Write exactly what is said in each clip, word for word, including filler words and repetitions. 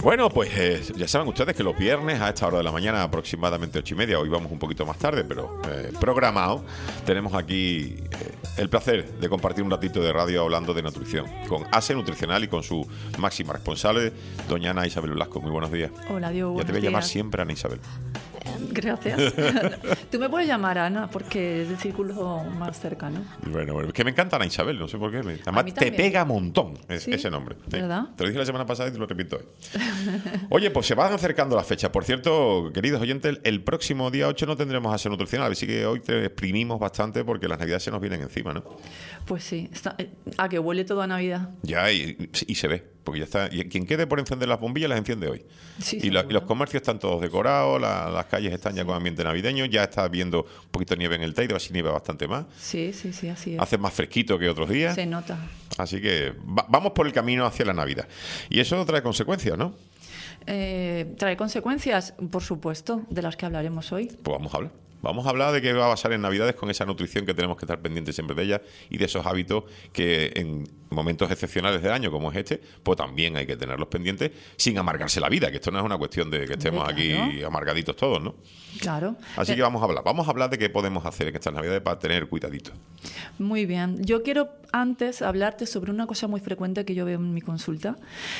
Bueno, pues eh, ya saben ustedes que los viernes a esta hora de la mañana, aproximadamente ocho y media, hoy vamos un poquito más tarde, pero eh, programado, tenemos aquí eh, el placer de compartir un ratito de radio hablando de nutrición con ASE Nutricional y con su máxima responsable, doña Ana Isabel Blasco. Muy buenos días. Hola, Diego. Ya te voy a llamar siempre Ana Isabel. Gracias. Tú me puedes llamar Ana porque es el círculo más cercano. Bueno, bueno, es que me encanta Ana Isabel, no sé por qué. Además, te pega un montón es, ¿Sí? ese nombre. ¿Sí? ¿Verdad? Te lo dije la semana pasada y te lo repito hoy. Oye, pues se van acercando las fechas. Por cierto, queridos oyentes, el próximo día ocho no tendremos ASE Nutricional, así que hoy te exprimimos bastante porque las navidades se nos vienen encima, ¿no? Pues sí. Está, a que huele todo a Navidad. Ya, y, y se ve. Porque ya está. Y quien quede por encender las bombillas las enciende hoy. Sí, y, la, y los comercios están todos decorados, la, las calles están ya con ambiente navideño, ya está viendo un poquito de nieve en el Teide, así nieve bastante más. Sí, sí, sí, así es. Hace más fresquito que otros días. Se nota. Así que va, vamos por el camino hacia la Navidad. Y eso trae consecuencias, ¿no? Eh, trae consecuencias, por supuesto, de las que hablaremos hoy. Pues vamos a hablar. Vamos a hablar de qué va a pasar en Navidades con esa nutrición que tenemos que estar pendientes siempre de ella y de esos hábitos que en momentos excepcionales del año como es este, pues también hay que tenerlos pendientes sin amargarse la vida, que esto no es una cuestión de que estemos claro. aquí amargaditos todos, ¿no? Claro. Así eh, que vamos a hablar. Vamos a hablar de qué podemos hacer en estas Navidades para tener cuidadito. Muy bien. Yo quiero antes hablarte sobre una cosa muy frecuente que yo veo en mi consulta.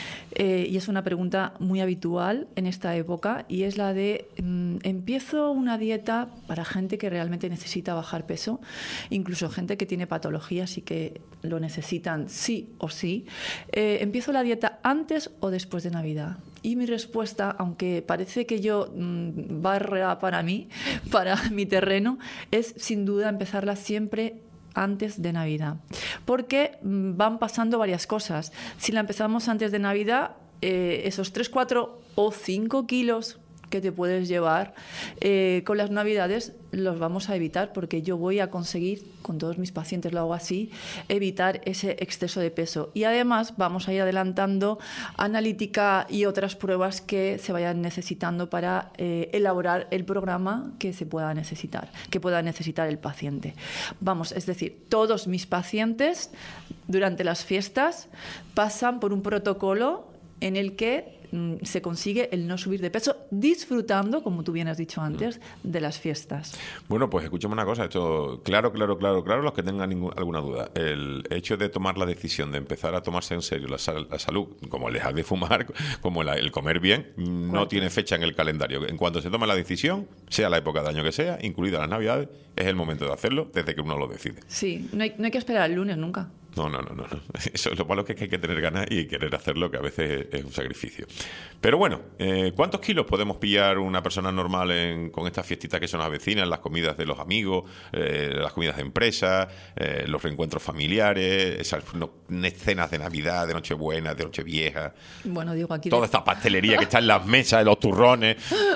Eh, y es una pregunta muy habitual en esta época y es la de mm, empiezo una dieta para gente que realmente necesita bajar peso, incluso gente que tiene patologías y que lo necesitan sí o sí. Eh, ¿Empiezo la dieta antes o después de Navidad? Y mi respuesta, aunque parece que yo mmm, barra para mí, para mi terreno, es sin duda empezarla siempre antes de Navidad, porque van pasando varias cosas. Si la empezamos antes de Navidad, eh, esos tres, cuatro o cinco kilos que te puedes llevar eh, con las Navidades los vamos a evitar, porque yo voy a conseguir, con todos mis pacientes lo hago así, evitar ese exceso de peso. Y además vamos a ir adelantando analítica y otras pruebas que se vayan necesitando para eh, elaborar el programa que se pueda necesitar, que pueda necesitar el paciente. Vamos, es decir, todos mis pacientes durante las fiestas pasan por un protocolo en el que se consigue el no subir de peso disfrutando, como tú bien has dicho antes, de las fiestas. Bueno, pues escúchame una cosa, esto claro, claro, claro, claro, los que tengan ningún, alguna duda. El hecho de tomar la decisión de empezar a tomarse en serio la, sal, la salud, como el dejar de fumar, como la, el comer bien, no ¿Cuál? tiene fecha en el calendario. En cuanto se toma la decisión, sea la época de año que sea, incluida las Navidades, es el momento de hacerlo desde que uno lo decide. Sí, no hay, no hay que esperar el lunes nunca. No, no, no, no, no. Eso es lo malo, que es que hay que tener ganas y querer hacerlo, que a veces es un sacrificio. Pero bueno, eh, ¿cuántos kilos podemos pillar una persona normal en, con estas fiestitas que son las vecinas, las comidas de los amigos, eh, las comidas de empresa, eh, los reencuentros familiares, esas no, cenas de Navidad, de Nochebuena, de Nochevieja? Bueno, digo aquí... Toda de... esta pastelería que está en las mesas, los turrones.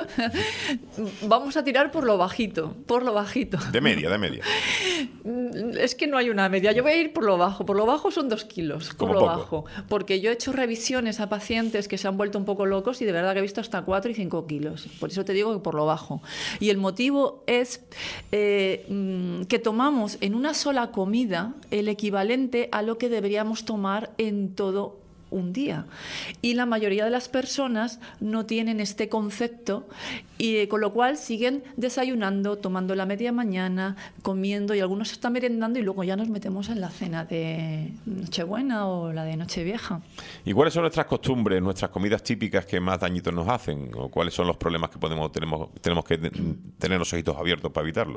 Vamos a tirar por lo bajito, por lo bajito. De media, de media. Es que no hay una media. Yo voy a ir por lo bajo. Por lo bajo son dos kilos, por Como lo poco. bajo. Porque yo he hecho revisiones a pacientes que se han vuelto un poco locos y de verdad que he visto hasta cuatro y cinco kilos. Por eso te digo que por lo bajo. Y el motivo es eh, que tomamos en una sola comida el equivalente a lo que deberíamos tomar en todo un día. Y la mayoría de las personas no tienen este concepto y eh, con lo cual siguen desayunando, tomando la media mañana, comiendo y algunos están merendando y luego ya nos metemos en la cena de Nochebuena o la de Nochevieja. ¿Y cuáles son nuestras costumbres, nuestras comidas típicas que más dañitos nos hacen? ¿O cuáles son los problemas que podemos tenemos, tenemos que tener los ojitos abiertos para evitarlo?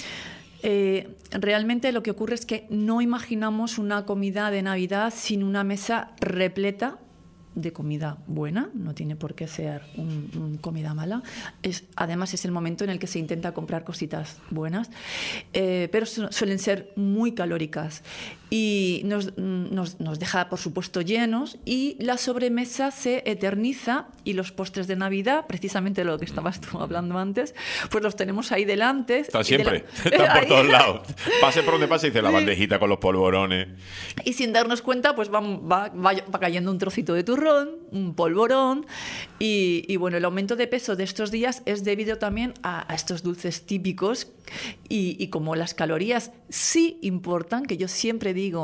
Eh, realmente lo que ocurre es que no imaginamos una comida de Navidad sin una mesa repleta de comida buena, no tiene por qué ser un, un comida mala. Es, además es el momento en el que se intenta comprar cositas buenas, eh, pero su, suelen ser muy calóricas y nos, nos, nos deja, por supuesto, llenos, y la sobremesa se eterniza y los postres de Navidad, precisamente lo que estabas tú hablando antes, pues los tenemos ahí delante. Están siempre, de la... están por todos lados. Pase por donde pase y dice la bandejita con los polvorones. Y sin darnos cuenta, pues va, va, va, va cayendo un trocito de turrón, un polvorón, y, y bueno, el aumento de peso de estos días es debido también a, a estos dulces típicos, y, y como las calorías sí importan, que yo siempre digo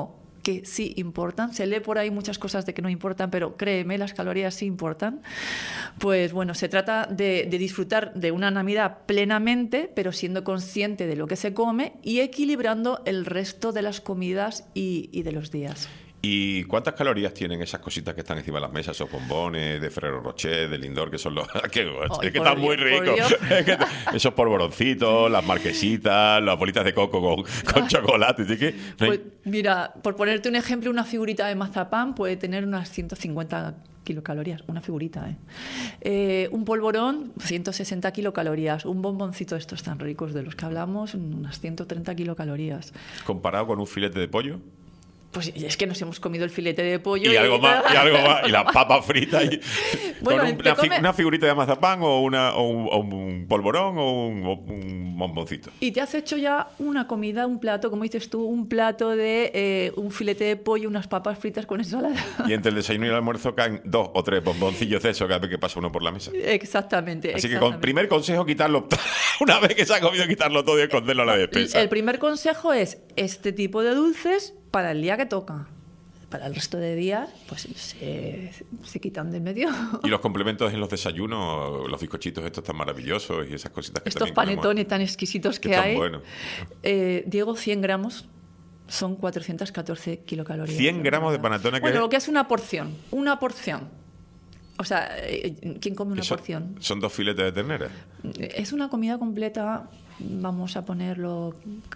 que sí importan. Se lee por ahí muchas cosas de que no importan, pero créeme, las calorías sí importan. Pues bueno, se trata de, de disfrutar de una Navidad plenamente, pero siendo consciente de lo que se come y equilibrando el resto de las comidas y, y de los días. ¿Y cuántas calorías tienen esas cositas que están encima de las mesas, esos bombones de Ferrero Rocher, de Lindor, que son los... que, Ay, es que están muy ricos. Es que, esos polvoroncitos, las marquesitas, las bolitas de coco con, con chocolate. ¿Sí que? No hay... Pues mira, por ponerte un ejemplo, una figurita de mazapán puede tener unas ciento cincuenta kilocalorías, una figurita, ¿eh? Eh, un polvorón, ciento sesenta kilocalorías. Un bomboncito de estos tan ricos de los que hablamos, unas ciento treinta kilocalorías. ¿Comparado con un filete de pollo? Pues es que nos hemos comido el filete de pollo. Y, y algo más, y algo más, y las papas fritas. Y, bueno, con un, una, come... una figurita de mazapán o, una, o, un, o un polvorón o un, o un bomboncito. Y te has hecho ya una comida, un plato, como dices tú, un plato de eh, un filete de pollo, unas papas fritas con ensalada. Y entre el desayuno y el almuerzo caen dos o tres bomboncillos de eso cada vez que pasa uno por la mesa. Exactamente. Así exactamente. que con primer consejo, quitarlo. Una vez que se ha comido, quitarlo todo y esconderlo a la despensa. El primer consejo es este tipo de dulces para el día que toca. Para el resto de días, pues se, se quitan del medio. Y los complementos en los desayunos, los bizcochitos estos tan maravillosos y esas cositas que estos también panetones tan exquisitos que, que hay. Bueno. Eh, Diego, cien gramos son cuatrocientas catorce kilocalorías. cien gramos de panetone. Bueno, que lo que es una porción. Una porción. O sea, ¿quién come una Eso, porción? Son dos filetes de ternera. Es una comida completa, vamos a ponerlo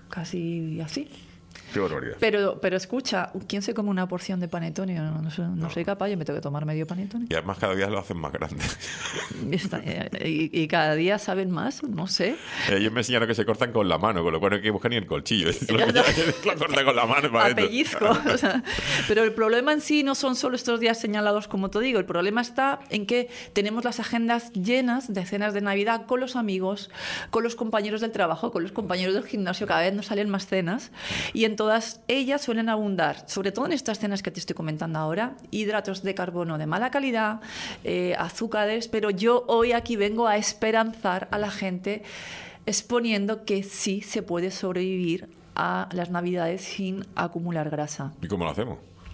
casi así. Qué barbaridad. Pero, pero escucha, ¿quién se come una porción de panetone? No, no, soy, no, no soy capaz, yo me tengo que tomar medio panetone. Y además cada día lo hacen más grande. Está, y, y cada día saben más, no sé. Ellos me enseñaron que se cortan con la mano, con lo cual no hay que buscar ni el colchillo. Lo, lo cortan con la mano para a pellizco. O sea, pero el problema en sí no son solo estos días señalados, como te digo. El problema está en que tenemos las agendas llenas de cenas de Navidad con los amigos, con los compañeros del trabajo, con los compañeros del gimnasio. Cada vez nos salen más cenas. Y en todas ellas suelen abundar, sobre todo en estas cenas que te estoy comentando ahora, hidratos de carbono de mala calidad, eh, azúcares, pero yo hoy aquí vengo a esperanzar a la gente exponiendo que sí se puede sobrevivir a las Navidades sin acumular grasa. ¿Y cómo lo hacemos?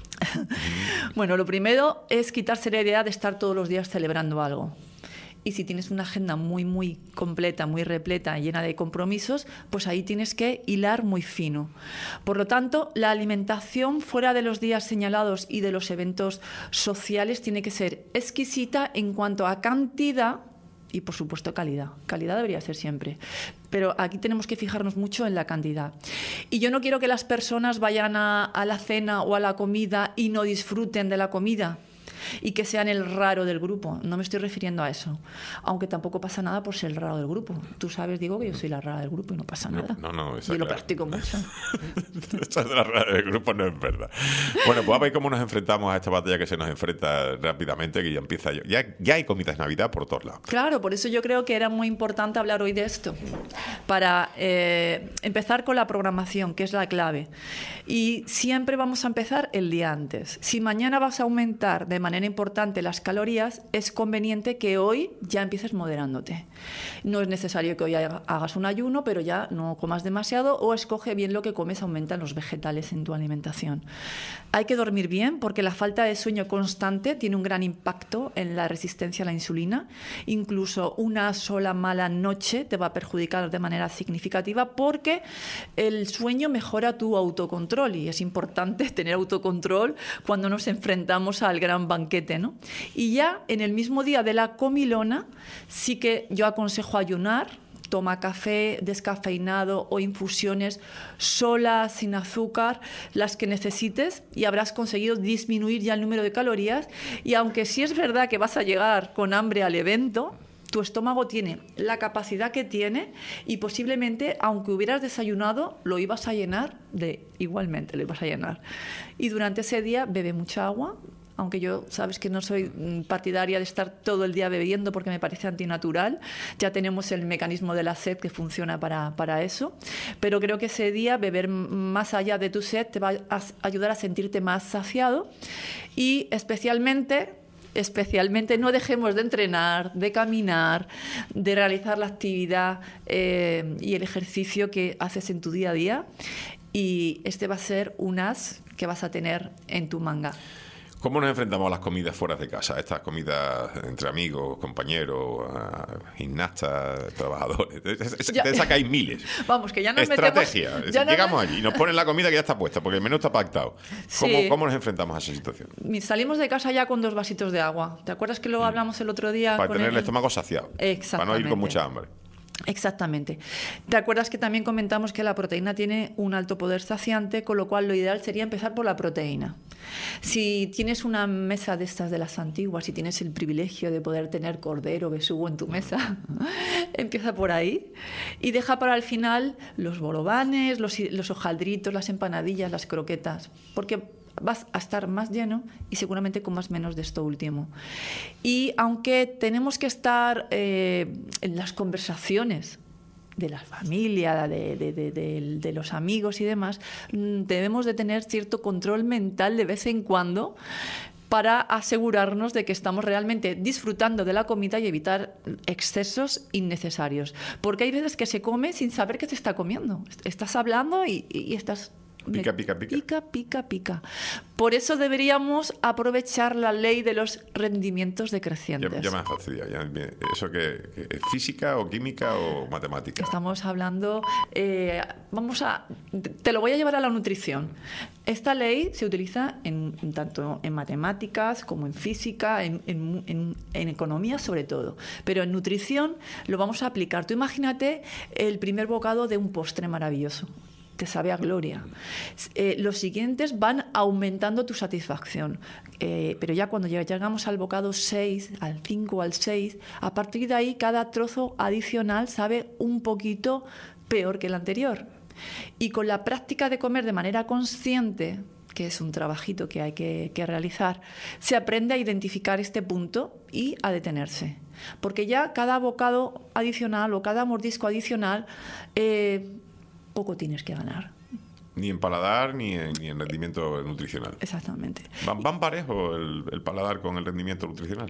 Bueno, lo primero es quitarse la idea de estar todos los días celebrando algo. Y si tienes una agenda muy, muy completa, muy repleta, llena de compromisos, pues ahí tienes que hilar muy fino. Por lo tanto, la alimentación fuera de los días señalados y de los eventos sociales tiene que ser exquisita en cuanto a cantidad y, por supuesto, calidad. Calidad debería ser siempre. Pero aquí tenemos que fijarnos mucho en la cantidad. Y yo no quiero que las personas vayan a, a la cena o a la comida y no disfruten de la comida y que sean el raro del grupo. No me estoy refiriendo a eso. Aunque tampoco pasa nada por ser el raro del grupo. Tú sabes, digo, que yo soy la rara del grupo y no pasa nada. No, no, no. Yo lo practico mucho. Eso de la rara del grupo no es verdad. Bueno, pues a ver cómo nos enfrentamos a esta batalla que se nos enfrenta rápidamente, que ya empieza... Ya, ya hay comidas de Navidad por todos lados. Claro, por eso yo creo que era muy importante hablar hoy de esto. Para eh, empezar con la programación, que es la clave. Y siempre vamos a empezar el día antes. Si mañana vas a aumentar de manera importante las calorías, es conveniente que hoy ya empieces moderándote. No es necesario que hoy hagas un ayuno, pero ya no comas demasiado, o escoge bien lo que comes, aumentan los vegetales en tu alimentación. Hay que dormir bien porque la falta de sueño constante tiene un gran impacto en la resistencia a la insulina. Incluso una sola mala noche te va a perjudicar de manera significativa porque el sueño mejora tu autocontrol y es importante tener autocontrol cuando nos enfrentamos al gran banquete, ¿no? Y ya en el mismo día de la comilona sí que yo aconsejo ayunar. Toma café descafeinado o infusiones solas, sin azúcar, las que necesites, y habrás conseguido disminuir ya el número de calorías. Y aunque sí es verdad que vas a llegar con hambre al evento, tu estómago tiene la capacidad que tiene y posiblemente, aunque hubieras desayunado, lo ibas a llenar de igualmente, lo ibas a llenar. Y durante ese día bebe mucha agua. Aunque yo, sabes que no soy partidaria de estar todo el día bebiendo porque me parece antinatural. Ya tenemos el mecanismo de la sed que funciona para, para eso. Pero creo que ese día beber más allá de tu sed te va a ayudar a sentirte más saciado. Y especialmente, especialmente no dejemos de entrenar, de caminar, de realizar la actividad eh, y el ejercicio que haces en tu día a día. y este va a ser un as que vas a tener en tu manga. ¿Cómo nos enfrentamos a las comidas fuera de casa? Estas comidas entre amigos, compañeros, gimnastas, trabajadores. De, de, de, de esas que hay miles. Vamos, que ya nos Estrategia. metemos... Ya Llegamos no... allí y nos ponen la comida que ya está puesta, porque el menú está pactado. ¿Cómo, Sí. ¿Cómo nos enfrentamos a esa situación? Salimos de casa ya con dos vasitos de agua. ¿Te acuerdas que lo hablamos el otro día? Para con tener el el estómago saciado. Exactamente. Para no ir con mucha hambre. Exactamente. ¿Te acuerdas que también comentamos que la proteína tiene un alto poder saciante, con lo cual lo ideal sería empezar por la proteína? Si tienes una mesa de estas de las antiguas, si tienes el privilegio de poder tener cordero, besugo en tu mesa, empieza por ahí y deja para el final los bolovanes, los, los hojaldritos, las empanadillas, las croquetas, porque vas a estar más lleno y seguramente comas menos de esto último. Y aunque tenemos que estar eh, en las conversaciones de la familia, de, de, de, de, de los amigos y demás, debemos de tener cierto control mental de vez en cuando para asegurarnos de que estamos realmente disfrutando de la comida y evitar excesos innecesarios. Porque hay veces que se come sin saber que se está comiendo. Estás hablando y, y estás... Pica, pica, pica. Pica, pica, pica. Por eso deberíamos aprovechar la ley de los rendimientos decrecientes. Ya, ya me ha fastidiado. Ya, ¿eso qué es? ¿Física o química o matemática? Estamos hablando... Eh, vamos a... Te lo voy a llevar a la nutrición. Esta ley se utiliza en, tanto en matemáticas como en física, en, en, en, en economía sobre todo. Pero en nutrición lo vamos a aplicar. Tú imagínate el primer bocado de un postre maravilloso. Te sabe a gloria. Eh, los siguientes van aumentando tu satisfacción. Eh, pero ya cuando llegamos al bocado seis, al cinco, al seis, a partir de ahí cada trozo adicional sabe un poquito peor que el anterior. Y con la práctica de comer de manera consciente, que es un trabajito que hay que, que realizar, se aprende a identificar este punto y a detenerse. Porque ya cada bocado adicional o cada mordisco adicional... Eh, poco tienes que ganar. Ni en paladar ni en, ni en rendimiento nutricional. Exactamente. ¿Van, van parejo el, el paladar con el rendimiento nutricional?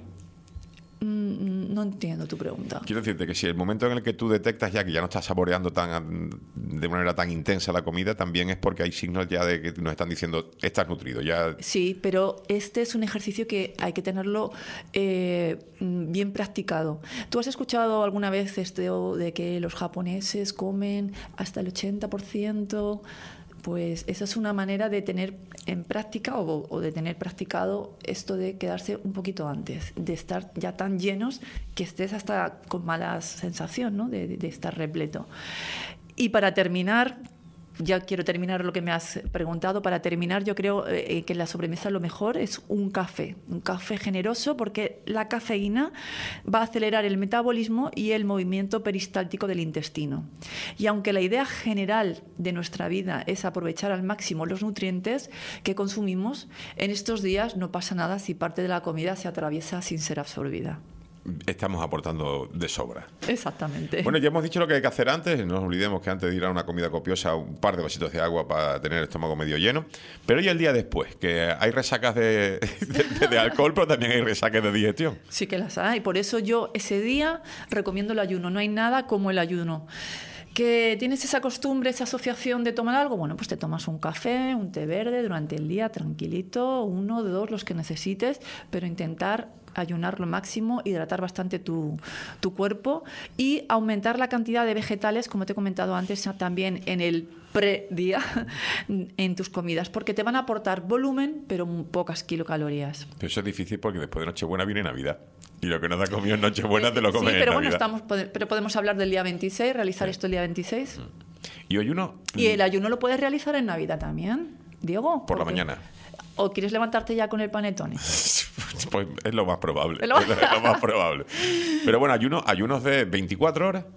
Mm, no entiendo tu pregunta. Quiero decirte que si el momento en el que tú detectas ya que ya no estás saboreando tan de manera tan intensa la comida, también es porque hay signos ya de que nos están diciendo estás nutrido. Ya... Sí, pero este es un ejercicio que hay que tenerlo eh, bien practicado. ¿Tú has escuchado alguna vez esto de que los japoneses comen hasta el ochenta por ciento? Pues esa es una manera de tener en práctica o, o de tener practicado esto de quedarse un poquito antes, de estar ya tan llenos que estés hasta con mala sensación, ¿no? de, de, de estar repleto. Y para terminar, ya quiero terminar lo que me has preguntado, para terminar yo creo eh, que en la sobremesa lo mejor es un café, un café generoso porque la cafeína va a acelerar el metabolismo y el movimiento peristáltico del intestino. Y aunque la idea general de nuestra vida es aprovechar al máximo los nutrientes que consumimos, en estos días no pasa nada si parte de la comida se atraviesa sin ser absorbida. Estamos aportando de sobra. Exactamente. Bueno, ya hemos dicho lo que hay que hacer antes. No nos olvidemos que antes de ir a una comida copiosa, un par de vasitos de agua para tener el estómago medio lleno. Pero y el día después, que hay resacas de, de, de alcohol, pero también hay resacas de digestión. Sí que las hay. Por eso yo ese día recomiendo el ayuno. No hay nada como el ayuno. ¿Que tienes esa costumbre, esa asociación de tomar algo? Bueno, pues te tomas un café, un té verde durante el día, tranquilito, uno, dos, los que necesites, pero intentar ayunar lo máximo, hidratar bastante tu, tu cuerpo y aumentar la cantidad de vegetales, como te he comentado antes, también en el predía, en tus comidas, porque te van a aportar volumen, pero pocas kilocalorías. Pero eso es difícil porque después de Nochebuena viene Navidad. Y lo que nos da comido en Nochebuena te lo comes sí, pero en bueno, Navidad. Estamos, pero podemos hablar del día veintiséis, realizar sí. esto el día veintiséis. ¿Y ayuno? Y el ayuno lo puedes realizar en Navidad también, Diego. Por la mañana. ¿O quieres levantarte ya con el panetone? Pues es lo más probable. Es lo, es lo más probable. Pero bueno, ayuno, ayunos de veinticuatro horas.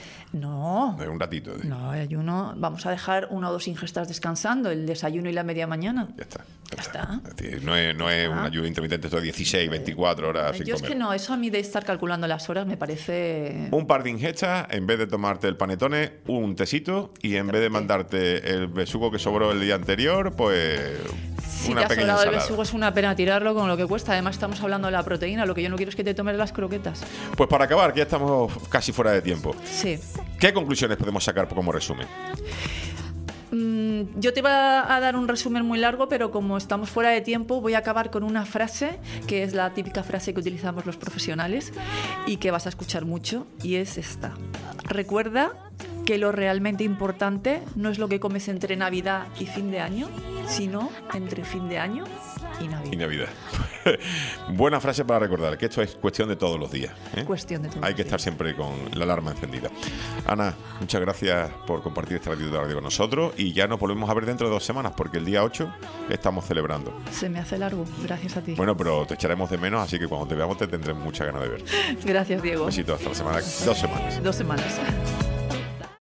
No. De un ratito. ¿Sí? No, el ayuno. Vamos a dejar una o dos ingestas descansando, el desayuno y la media mañana. Ya está. Ya, ya está. está. Es decir, no es, no es un ayuno intermitente, esto de dieciséis, veinticuatro horas sin Yo comer. Es que no, eso a mí de estar calculando las horas me parece... Un par de ingestas, en vez de tomarte el panetone, un tecito, y en vez de mandarte el besugo que sobró el día anterior, pues... Si una te ha pequeña sobrado el ensalada. besugo es una pena tirarlo con lo que cuesta. Además estamos hablando de la proteína. Lo que yo no quiero es que te tomes las croquetas. Pues para acabar, que ya estamos casi fuera de tiempo. Sí. ¿Qué conclusiones podemos sacar como resumen? Mm, yo te iba a dar un resumen muy largo, pero como estamos fuera de tiempo, voy a acabar con una frase que es la típica frase que utilizamos los profesionales y que vas a escuchar mucho, y es esta: recuerda que lo realmente importante no es lo que comes entre Navidad y fin de año, sino entre fin de año y Navidad. Y Navidad. Buena frase para recordar, que esto es cuestión de todos los días, ¿eh? Cuestión de todos Hay que los estar días. siempre con la alarma encendida. Ana, muchas gracias por compartir este ratito de radio con nosotros, y ya nos volvemos a ver dentro de dos semanas, porque el día ocho estamos celebrando. Se me hace largo, gracias a ti. Bueno, pero te echaremos de menos, así que cuando te veamos te tendremos muchas ganas de ver. Gracias, Diego. Un besito, hasta la semana, dos semanas. Dos semanas.